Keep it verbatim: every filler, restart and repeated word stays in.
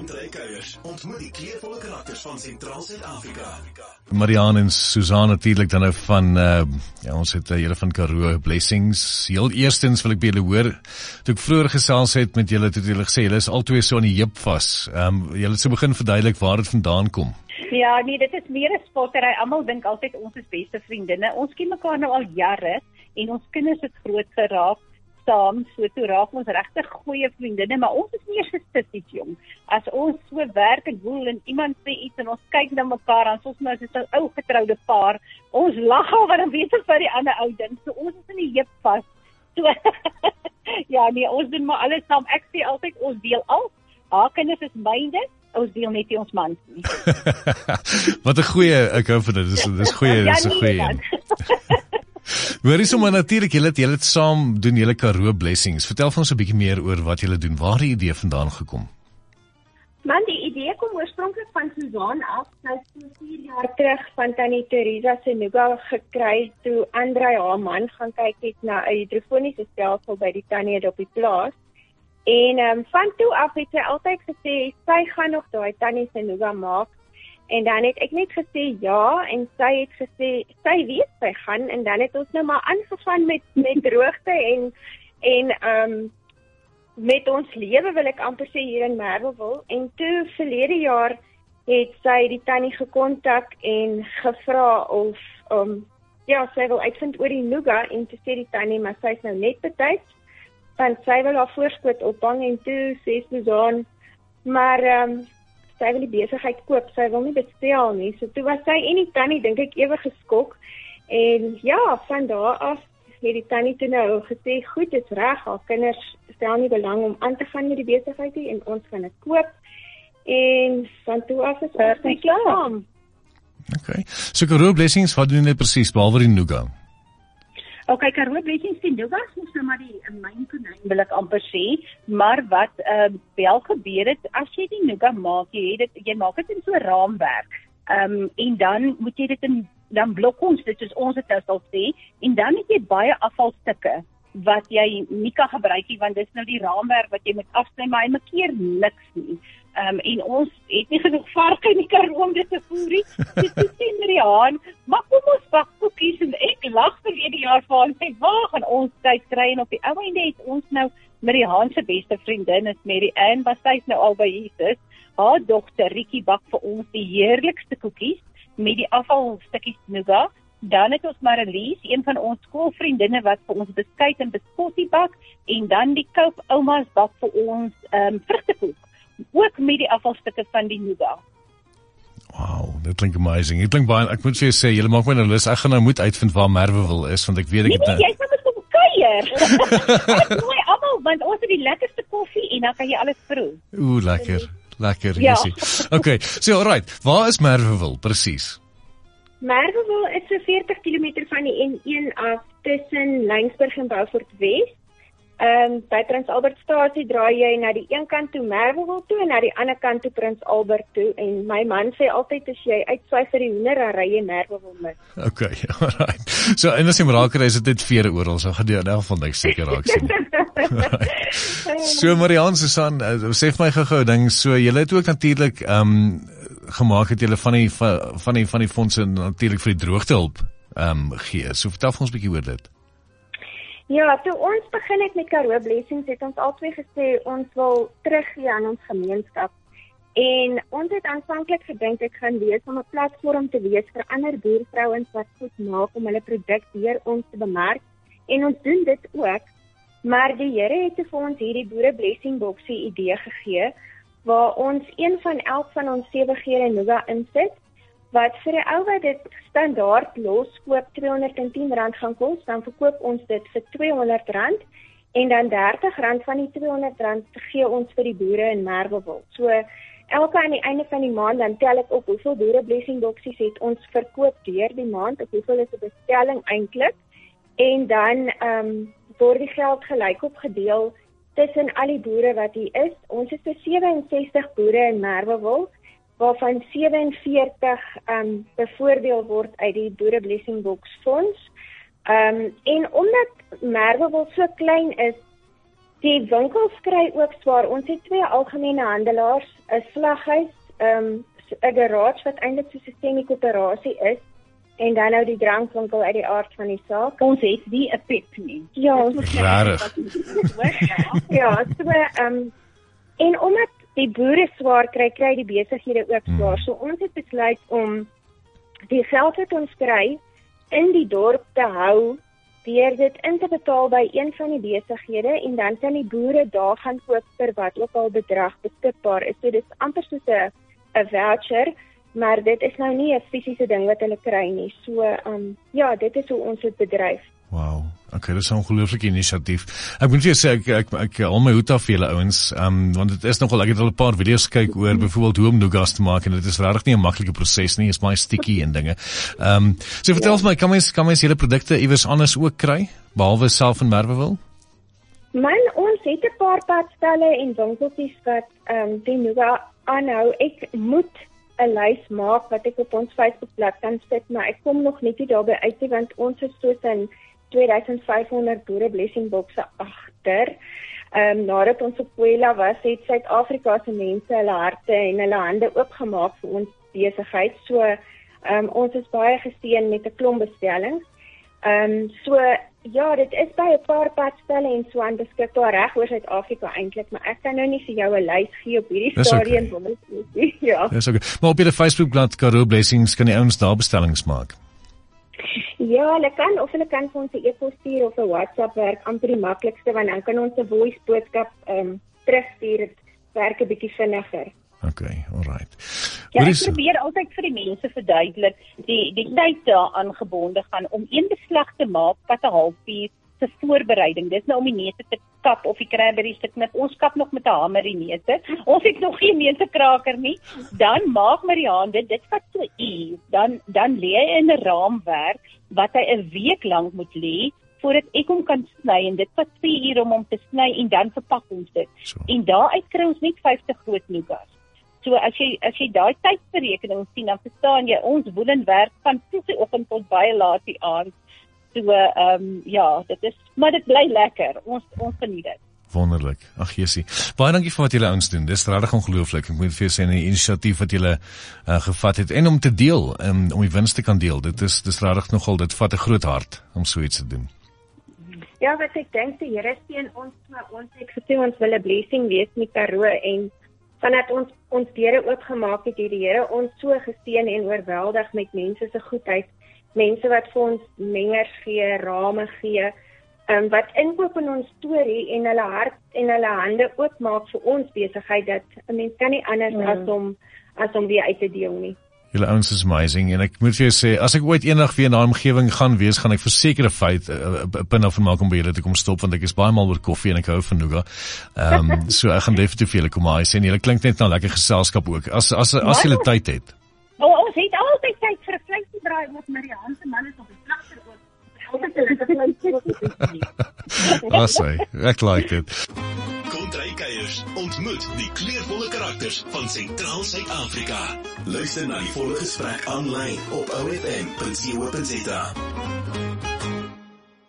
Rondrykuiers ontmoet die kleurvolle karakters van Sentraal Suid-Afrika. Marianne en Susan natuurlijk dan nou van, uh, ja, ons het uh, julle van Karoo Blessings. Heel eerstens wil ek by julle hoor, toe ek vroeger gesels het met julle, toe julle gesê, julle is al twee so aan die heup vas. Um, julle het so begin verduidelik waar dit vandaan kom. Ja, nee, dit is meer 'n spottery. Almal dink altyd ons is beste vriendinne. Ons ken mekaar nou al jare en ons kinders het groot geraak saam, so toe raak ons regtig goeie vriendinne, maar ons is nie eers gesissies, jong. As ons so werk en woel en iemand sê iets en ons kyk na mekaar, dan ons nou soos 'n ou getroude paar, ons lag al wat dan weet ons wat die ander ou dink, so ons is in die heup vas. So, ja, nee, ons doen maar alles saam. Ek sê altyd, ons deel al, haar kinders is myne, ons deel net nie ons mans nie. Wat 'n goeie, ek hou van dit, dis, dis goeie, dis 'n goeie. Hoorie sommer natuurlik, julle het julle het saam doen julle Karoo Blessings. Vertel vir ons 'n bietjie meer oor wat julle doen. Waar het die idee vandaan gekom? Man, die idee kom oorspronklik van Susan af. Sy het so vier jaar terug van Tannie Teresa se nuga gekry toe Andrei haar man gaan kyk het na 'n hidrofoniese stelsel by die tannie op die plaas. En um, van toe af het sy altyd gesê sy gaan nog daai tannie se nuga maak. En dan het ek net gesê ja, en sy het gesê, sy weet sy gaan, en dan het ons nou maar aangegaan met, met droogte en, en um, met ons lewe wil ek amper sê hier in Merwewil. En toe verlede jaar het sy die tannie gekontak en gevra of, um, ja, sy wil uitvind oor die nuga, en toe sê die tannie, maar sy is nou net betyds, want sy wil haar voorskoot ophang, en toe sê Susan, maar, um, sy wil die besigheid koop, sy wil nie bestel nie, so toe was sy en die tannie, dink ek, ewe geskok, en ja, van daar af het die tannie toe nou gesê, goed, dit is reg, haar kinders stel nie belang om aan te gaan met die besigheid nie, en ons gaan dit koop, en van toe af is ons nie klaar. Okay, so Karoo Blessings, wat doen jy presies, behalwe die nuga? Ok, Karoo Blessings, die nuga is ons nou maar die myn konyn, wil ek amper sê, maar wat uh, wel gebeur het, as jy die nuga maak, jy, dit, jy maak dit in so 'n raamwerk, um, en dan moet jy dit in, dan blok ons dit, soos ons het nou sal sê, en dan het jy baie afvalstukke, wat jy nie kan gebruik nie, want dis nou die raamwerk wat jy moet afsny, maar hy maak keer niks nie. Um, en ons het nie genoeg varke in die Karoo om dit te voer nie. Dis so sê Marianne, maar kom ons bak koekies, en ek lag verlede jaar vir haar, en waar gaan ons tyd kry, en op die ou einde het ons nou, Marianne se beste vriendin is Mary Ann, wat sy is nou al by Jesus, haar dogter Rikkie bak vir ons die heerlikste koekies, met die afvalstukkies nuga. Dan het ons Marlies, een van ons skoolvriendinne, wat vir ons beskuit en biskottie bak, en dan die Cope oumas bak vir ons um, vrugtekoek, ook met die afvalstukke van die nuga. Wow, dit klink amazing. Dit klink baie, ek moet vir jou sê, julle maak my nou lus, ek gaan nou moet uitvind waar Merwewil is, want ek weet ek nee, het... Nee, jy gaan met kom kuier. Ek nooi almal, want ons het die lekkerste koffie, en dan kan jy alles proe. Oeh, lekker, lekker, ja. Okay, so alright, waar is Merwewil, presies? Merwewil is so veertig kilometer van die N een af tussen Lyngsburg en Beaufort Wes. Um, by Prins Albertstasie draai jy na die een kant toe Merwewil toe en na die ander kant toe Prins Albert toe. En my man sê altyd as jy uitswaai vir die hoender, dan ry jy Merwewil mis. Okay, alright. So, en as jy maar raak, is dit net vere oral, so gaan jy in elk geval niks seker raak sien. So, Marianne, Susan, uh, sê vir my gou-gou ding, so jy het ook natuurlik um, gemaak het julle van die van die van die fondse natuurlik vir die droogtehulp um, gee. So vertel vir ons 'n bietjie oor dit. Ja, toe ons begin het met Karoo Blessings, het ons albei gesê ons wil teruggee aan ons gemeenskap. En ons het aanvanklik gedink ek gaan wees om 'n platform te wees vir ander boervrouens wat goed maak om hulle produk deur ons te bemark. En ons doen dit ook. Maar die Here het vir ons hierdie Boere Blessing Boxie idee gegee, waar ons een van elk van ons sewe gere nuga insit, wat vir 'n ou wat dit standaard los koop tweehonderd en tien rand gaan kos, dan verkoop ons dit vir tweehonderd rand, en dan dertig rand van die tweehonderd rand gee ons vir die boere in Merwewil. So, elke aan die einde van die maand, dan tel ek op hoeveel Boere Blessing Boxies het ons verkoop deur die maand, of hoeveel is 'n bestelling eintlik, en dan um, word die geld gelyk opgedeel tussen al die boere wat hier is. Ons is so sewe en sestig boere in Merwewil, waarvan sewe en veertig um, bevoordeel word uit die Boere Blessing Box Fonds. Um, en omdat Merwewil so klein is, Die winkels kry ook swaar. Ons het twee algemene handelaars, 'n slaghuis, um, 'n garage wat eintlik so 'n semi-koöperasie is, en dan nou die drankwinkel uit die aard van die saak. Ons het nie 'n pep nie. Ja, ons Rarig. ja, so, um, en omdat die boere swaar kry, kry die besighede ook swaar. So ons het besluit om die geld wat ons kry in die dorp te hou, deur dit in te betaal by een van die besighede, en dan kan die boere daar gaan koop vir wat ook al bedrag beskikbaar is. So dit is amper soos 'n 'n voucher, maar dit is nou nie 'n fisiese ding wat hulle kry nie. So, um, ja, dit is hoe ons dit bedryf. Wow. Okay, dis 'n ongelooflike inisiatief. Ek moet vir jou sê, ek ek ek al my hoed af vir julle ouens, um, want dit is nogal, ek het al 'n paar video's gekyk oor byvoorbeeld hoe om nougats te maak, en dit is regtig nie 'n maklike proses nie, is baie sticky en dinge. Um, so vertel ons my, kan mens kan mens julle produkte iewers anders ook kry, behalwe self in Merwewil? Man, ons het 'n paar padstelle en winkeltjies wat um, die nougat aanhou. Ek moet 'n lys maak wat ek op ons Facebookblad kan sit, maar ek kom nog net nie daarby uit nie, want ons is soos in twee duisend vyf honderd boere blessing bokse agter. Ehm um, nadat ons op Puela was, het Suid-Afrika se mense hulle harte en hulle hande oopgemaak vir ons besigheid. So ehm um, ons is baie geseën met 'n klomp bestellings. Ehm um, so ja, dit is by 'n paar padstelle en so aan beskikbaar reg oor Suid-Afrika eintlik, maar ek kan nou nie vir jou 'n lys gee op hierdie stadium van my. Ja. Dis okay. Maar op julle Facebookblad Karoo Blessings kan die ouens daar bestellings maak. Ja, hulle kan, of hulle kan vir ons 'n e-pos stuur of 'n WhatsApp werk amper die maklikste, want dan kan ons 'n voice boodskap um, terugstuur. Dit werk 'n bietjie vinniger. Okay, alright. Ja, ek probeer altyd vir die mense verduidelik, die die tyd daaraan gebonde gaan om een beslag te maak wat 'n halfuur se voorbereiding. Dis nou om die neute te kap of die cranberries te knip. Ons kap nog met 'n hamer die neute. Ons het nog geen neutekraker nie. Dan maak Marianne, dit vat so 'n uur. Dan dan lê hy in 'n raamwerk wat hy 'n week lank moet lê voordat ek hom kan sny, en dit vat twee ure om hom te sny en dan verpak ons dit. So. En daaruit kry ons net vyftig groot nougats. So as jy as jy daai tydsberekening sien, dan verstaan jy ons woelen werk van vroeg die oggend tot baie laat die aand. So ehm um, ja, dit is, maar dit bly lekker. Ons ons geniet dit. Wonderlik. Ag Jessie. Baie dankie vir wat julle ouens doen. Dis regtig ongelooflik. Ek moet vir julle sê 'n inisiatief wat julle uh, gevat het en om te deel, um, om die wins te kan deel. Dit is dis regtig nogal, dit vat 'n groot hart om so iets te doen. Ja, wat ek dink die Here steun ons, maar ons het gesê ons wil 'n blessing wees met Karoo, en vandat ons ons deure oopgemaak het, het die Here ons so geseën en oorweldig met mense se goedheid, mense wat vir ons mengers gee, rame gee, um, wat inkoop in ons storie en hulle hart en hulle hande oopmaak vir ons besigheid, dat 'n mens kan nie anders mm. as om as om weer uit te deel nie. Julle ouens is amazing, en ek moet vir jou sê, as ek ooit eendag weer in daai omgewing gaan wees, gaan ek verseker 'n feit 'n punt af maak om by julle te kom stop, want ek is baie mal oor koffie en ek hou van nougat. Ehm um, so ek gaan definitief vir julle kom maar sê, en julle klink net na lekker geselskap ook. As as as julle tyd het. O, ons het altyd tyd vir 'n vleisbraai met Marianne se man is op die slagter ook. Altyd 'n lekker vleisbraai. Awesome. Ek like dit. Kontrykuiers ontmoet die kleurvolle karakters van Sentraal Suid-Afrika. Luister na die volle gesprek aanlyn op o f m punt co punt za.